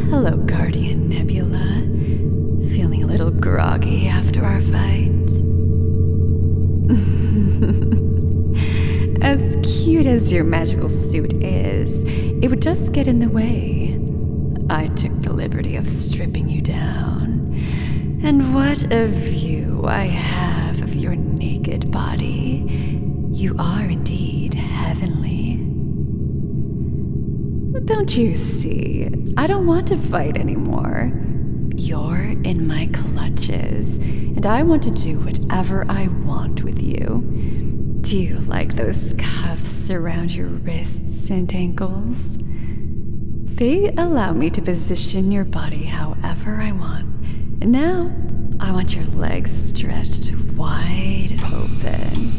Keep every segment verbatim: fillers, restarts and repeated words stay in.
Hello, Guardian Nebula. Feeling a little groggy after our fight? As cute as your magical suit is, it would just get in the way. I took the liberty of stripping you down. And what a view I have of your naked body. You are indeed heavenly. Don't you see? I don't want to fight anymore. You're in my clutches, and I want to do whatever I want with you. Do you like those cuffs around your wrists and ankles? They allow me to position your body however I want. And now, I want your legs stretched wide open.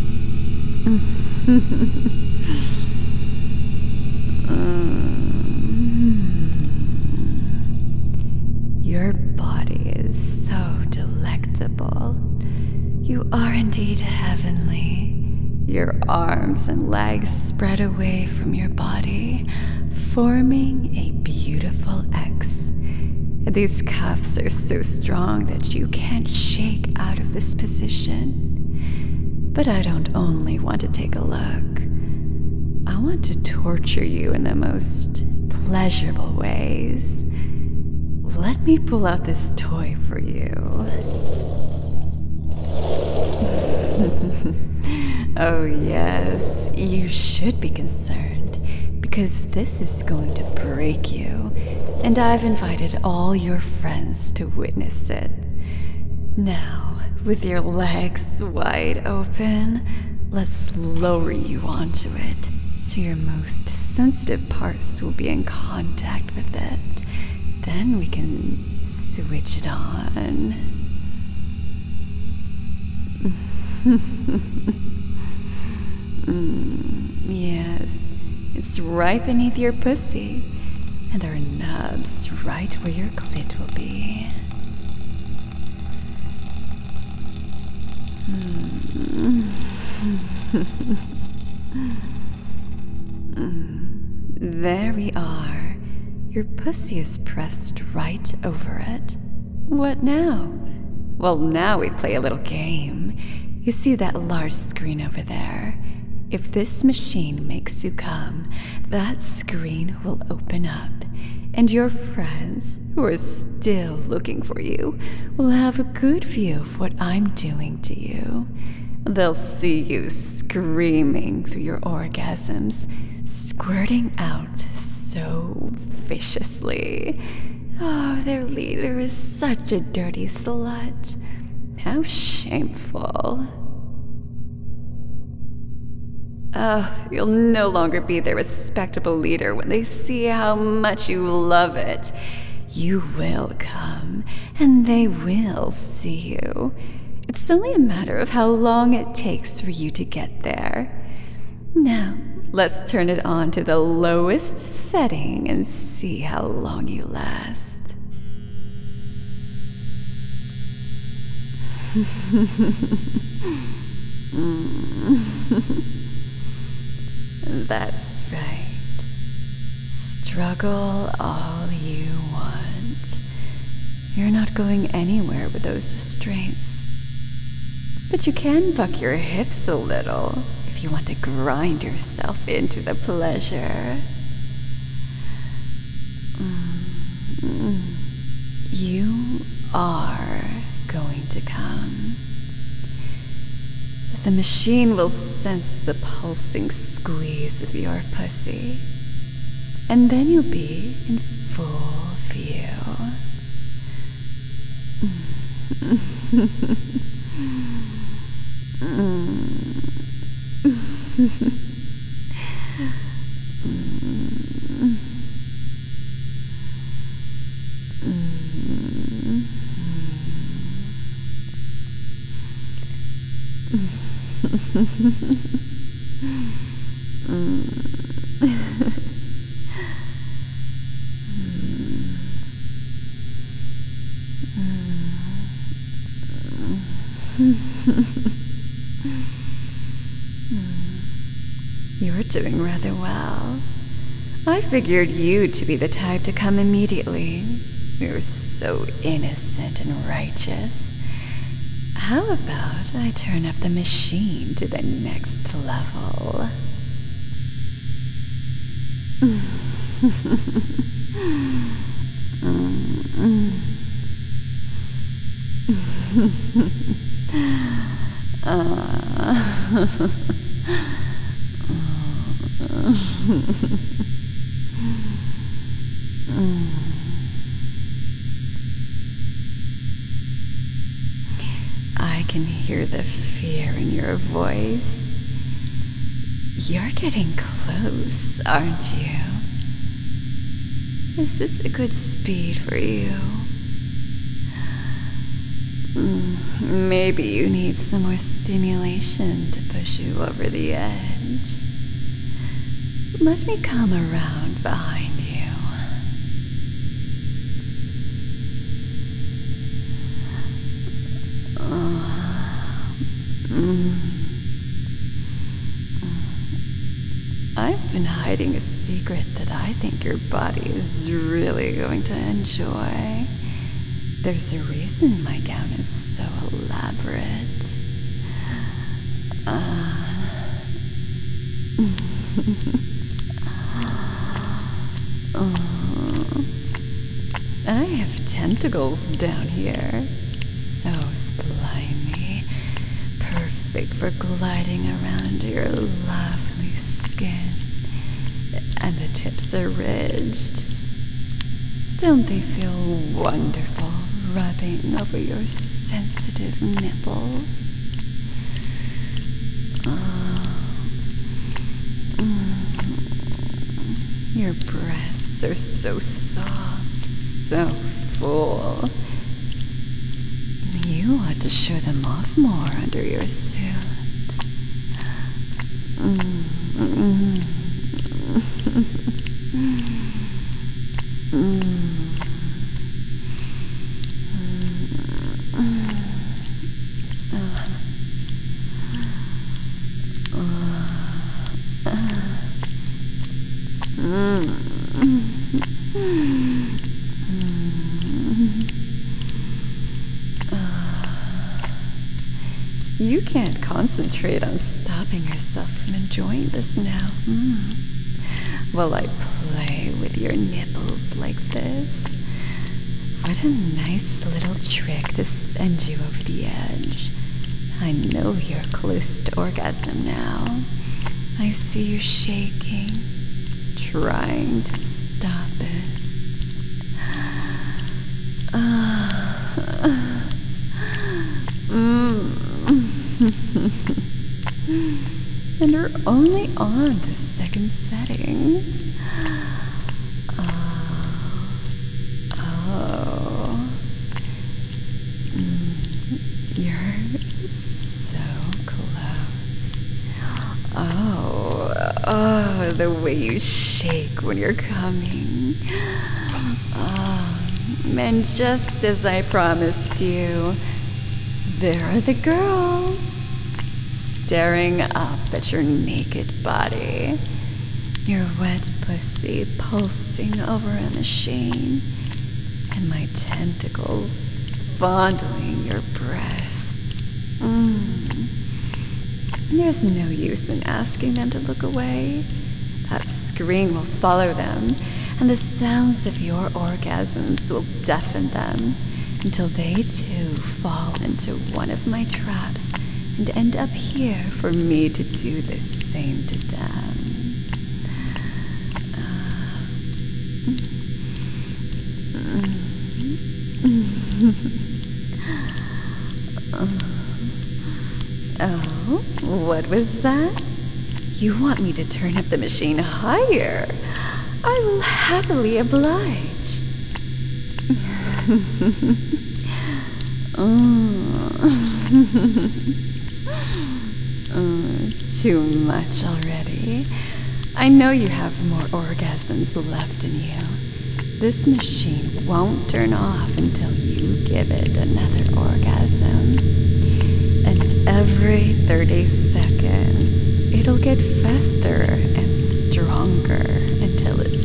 Your body is so delectable. You are indeed heavenly. Your arms and legs spread away from your body, forming a beautiful X. These cuffs are so strong that you can't shake out of this position. But I don't only want to take a look. I want to torture you in the most pleasurable ways. Let me pull out this toy for you. Oh yes, you should be concerned, because this is going to break you, and I've invited all your friends to witness it. Now, with your legs wide open, let's lower you onto it, so your most sensitive parts will be in contact with it. Then we can switch it on. mm, yes, it's right beneath your pussy, and there are nubs right where your clit will be. Mm. There we are. Your pussy is pressed right over it. What now? Well, now we play a little game. You see that large screen over there? If this machine makes you come, that screen will open up, and your friends, who are still looking for you, will have a good view of what I'm doing to you. They'll see you screaming through your orgasms, squirting out so viciously. Oh, their leader is such a dirty slut. How shameful. Oh, you'll no longer be their respectable leader when they see how much you love it. You will come, and they will see you. It's only a matter of how long it takes for you to get there. Now, let's turn it on to the lowest setting and see how long you last. That's right. Struggle all you want. You're not going anywhere with those restraints. But you can buck your hips a little if you want to grind yourself into the pleasure. Mm-hmm. You are going to come. The machine will sense the pulsing squeeze of your pussy, and then you'll be in full view. You're doing rather well. I figured you to be the type to come immediately. You're so innocent and righteous. How about I turn up the machine to the next level? uh. I can hear the fear in your voice. You're getting close, aren't you? Is this a good speed for you? Maybe you need some more stimulation to push you over the edge. Let me come around behind you. Uh, mm. I've been hiding a secret that I think your body is really going to enjoy. There's a reason my gown is so elaborate. Uh... Oh, I have tentacles down here. So slimy. Perfect for gliding around your lovely skin. And the tips are ridged. Don't they feel wonderful rubbing over your sensitive nipples? Oh. Mm. Your breasts are so soft, so full. You ought to show them off more under your suit. Mm. Mm. Mm. You can't concentrate on stopping yourself from enjoying this now. Mm. While I play with your nipples like this. What a nice little trick to send you over the edge. I know you're close to orgasm now. I see you shaking, trying to stop it. Uh, mm. And we're only on the second setting. Oh. Oh. Mm. You're so close. Oh. Oh, the way you shake when you're coming. Oh. And just as I promised you, there are the girls, staring up at your naked body, your wet pussy pulsing over a machine, and my tentacles fondling your breasts. Mm. There's no use in asking them to look away. That scream will follow them, and the sounds of your orgasms will deafen them, until they too fall into one of my traps and end up here for me to do the same to them. Uh, oh, what was that? You want me to turn up the machine higher? I will happily oblige. Oh, too much already. I know you have more orgasms left in you. This machine won't turn off until you give it another orgasm. And every thirty seconds, it'll get faster and stronger until it's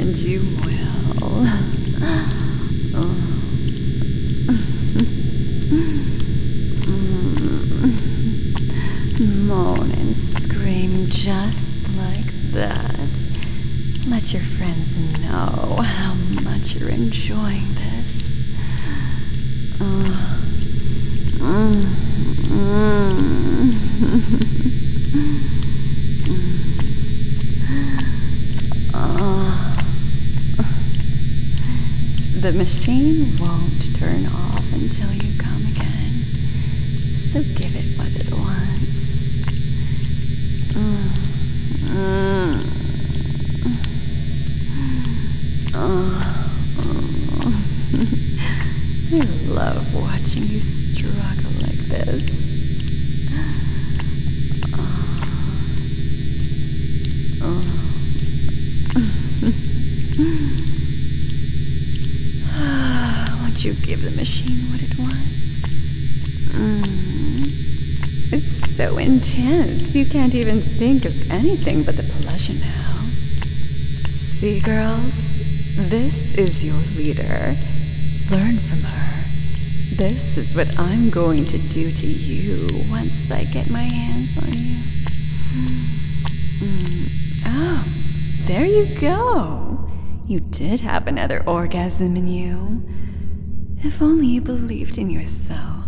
and you will. Moan and scream just like that. Let your friends know how much you're enjoying this. Uh, mm, mm. uh, the machine won't turn off until you come again, so give it what it wants. Mm, mm. Oh, oh. I love watching you struggle like this. Oh. Oh. Won't you give the machine what it wants? Mm. It's so intense, you can't even think of anything but the pleasure now. See, girls? This is your leader. Learn from her. This is what I'm going to do to you once I get my hands on you. Mm. Oh, there you go. You did have another orgasm in you. If only you believed in yourself.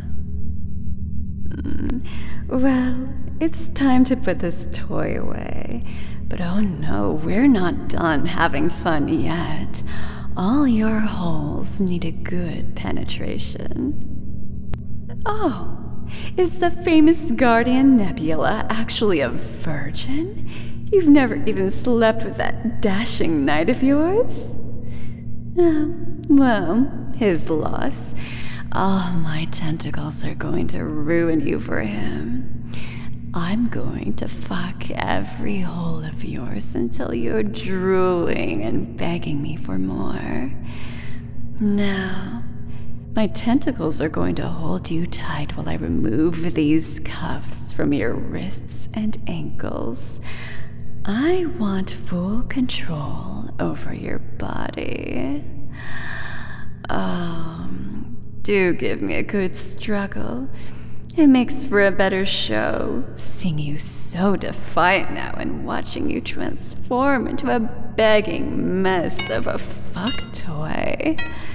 Mm. Well, it's time to put this toy away. But oh no, we're not done having fun yet. All your holes need a good penetration. Oh, is the famous Guardian Nebula actually a virgin? You've never even slept with that dashing knight of yours? Oh, well, his loss. All my tentacles are going to ruin you for him. I'm going to fuck every hole of yours until you're drooling and begging me for more. Now, my tentacles are going to hold you tight while I remove these cuffs from your wrists and ankles. I want full control over your body. Um, do give me a good struggle. It makes for a better show, seeing you so defiant now and watching you transform into a begging mess of a fuck toy.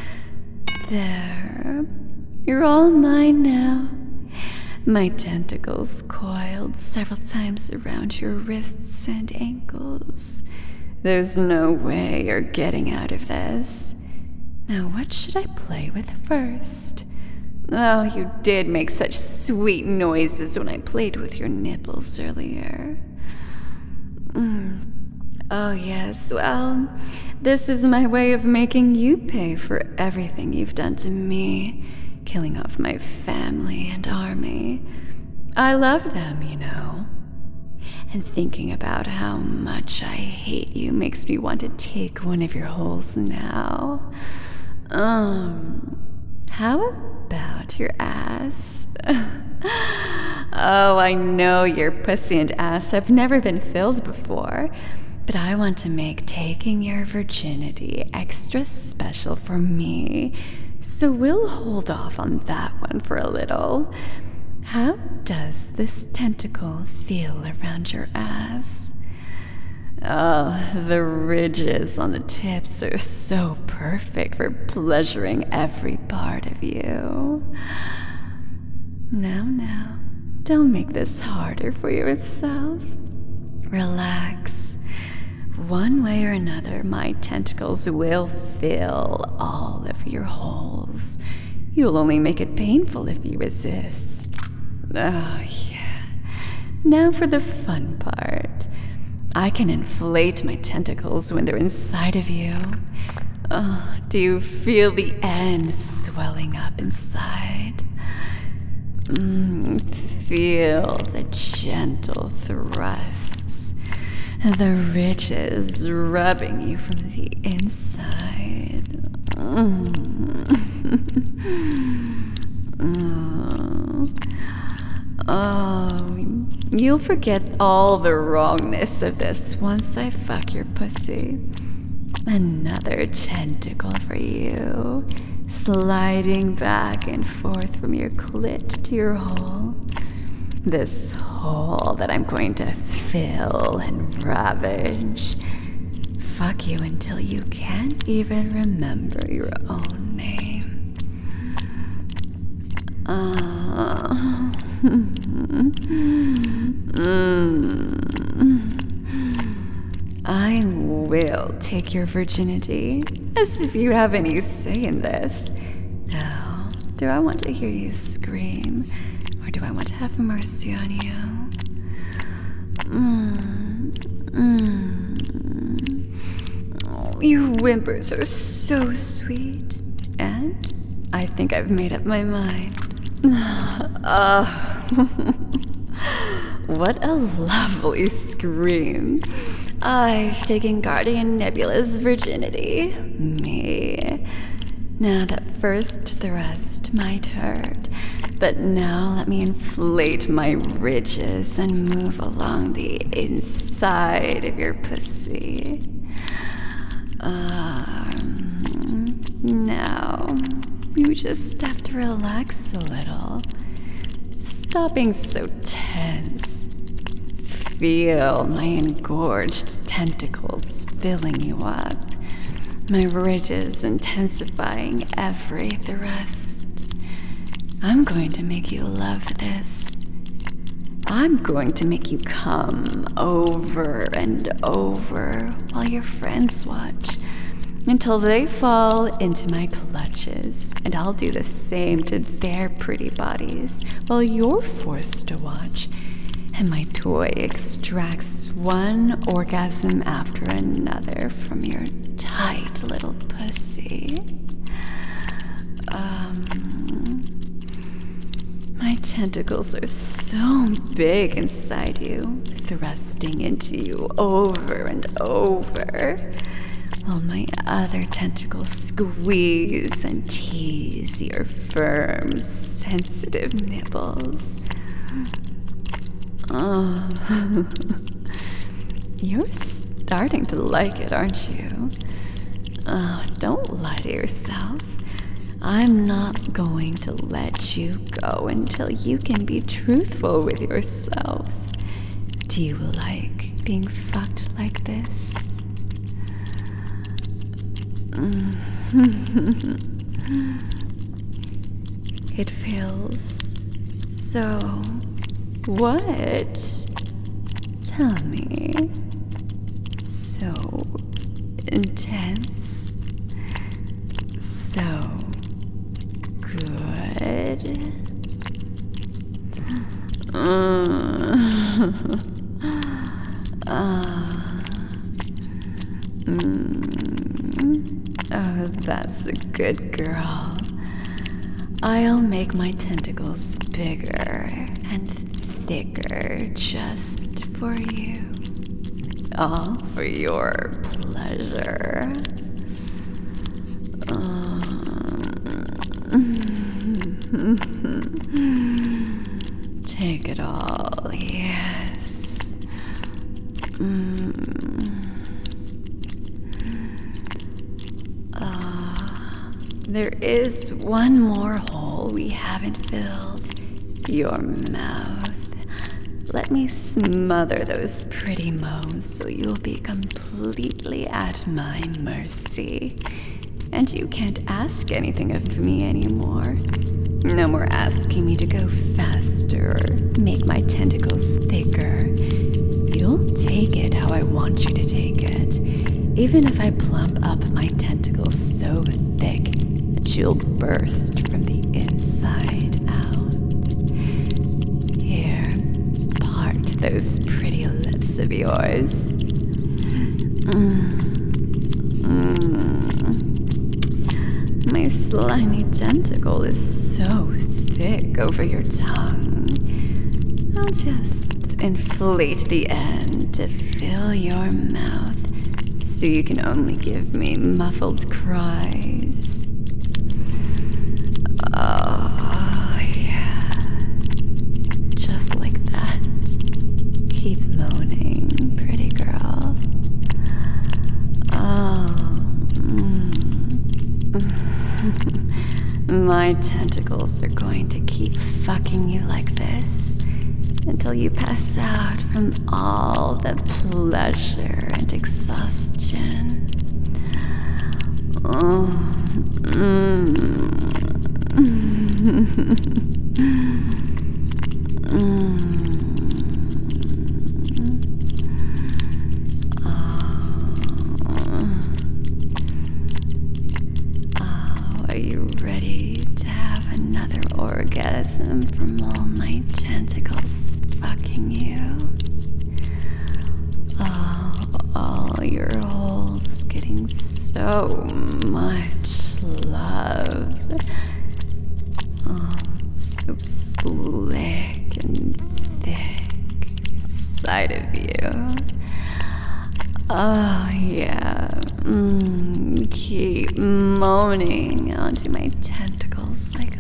There. You're all mine now. My tentacles coiled several times around your wrists and ankles. There's no way you're getting out of this. Now what should I play with first? Oh, you did make such sweet noises when I played with your nipples earlier. Mm. Oh, yes, well, this is my way of making you pay for everything you've done to me, killing off my family and army. I love them, you know. And thinking about how much I hate you makes me want to take one of your holes now. Um... How about your ass? Oh, I know your pussy and ass have never been filled before, but I want to make taking your virginity extra special for me, so we'll hold off on that one for a little. How does this tentacle feel around your ass? Oh, the ridges on the tips are so perfect for pleasuring every part of you. Now, now, don't make this harder for yourself. Relax. One way or another, my tentacles will fill all of your holes. You'll only make it painful if you resist. Oh, yeah. Now for the fun part. I can inflate my tentacles when they're inside of you. Oh, do you feel the end swelling up inside? Mm, feel the gentle thrusts, the ridges rubbing you from the inside. Mm. oh. oh, you'll forget all the wrongness of this once I fuck your pussy. Another tentacle for you, sliding back and forth from your clit to your hole. This hole that I'm going to fill and ravage. Fuck you until you can't even remember your own name. Uh, mm. I will take your virginity, as if you have any say in this. Now, do I want to hear you scream, or do I want to have mercy on you? Mm, mm. Oh, your whimpers are so sweet, and I think I've made up my mind. uh, what a lovely scream. I've taken Guardian Nebula's virginity. Me. Now that first thrust might hurt, but now let me inflate my ridges and move along the inside of your pussy. Um, now, you just have to relax a little. Stop being so tense. Feel my engorged tentacles filling you up, my ridges intensifying every thrust. I'm going to make you love this. I'm going to make you come over and over while your friends watch, until they fall into my clutches, and I'll do the same to their pretty bodies while you're forced to watch. And my toy extracts one orgasm after another from your tight little pussy. Um, my tentacles are so big inside you, thrusting into you over and over, while my other tentacles squeeze and tease your firm, sensitive nipples. Oh, you're starting to like it, aren't you? Oh, don't lie to yourself. I'm not going to let you go until you can be truthful with yourself. Do you like being fucked like this? It feels so... What? Tell me. So intense. So good. Uh, uh, mm, oh, that's a good girl. I'll make my tentacles bigger and thicker just for you. All for your pleasure. Um, take it all, yes. Mm. Uh, there is one more hole we haven't filled. Your mouth. Let me smother those pretty moans so you'll be completely at my mercy. And you can't ask anything of me anymore. No more asking me to go faster or make my tentacles thicker. You'll take it how I want you to take it, even if I plump up my tentacles so thick that you'll burst from the inside out. Those pretty lips of yours. Mm. Mm. My slimy tentacle is so thick over your tongue. I'll just inflate the end to fill your mouth so you can only give me muffled cries. Oh, yeah. Just like that. Keep moaning, pretty girl. Oh, My tentacles are going to keep fucking you like this until you pass out from all the pleasure and exhaustion. Oh. Mm. mm. Are you ready to have another orgasm from all my tentacles fucking you? Oh, all your holes getting so much love. Oh, so slick and thick inside of you. Oh, yeah. Mm, keep moaning onto my tentacles like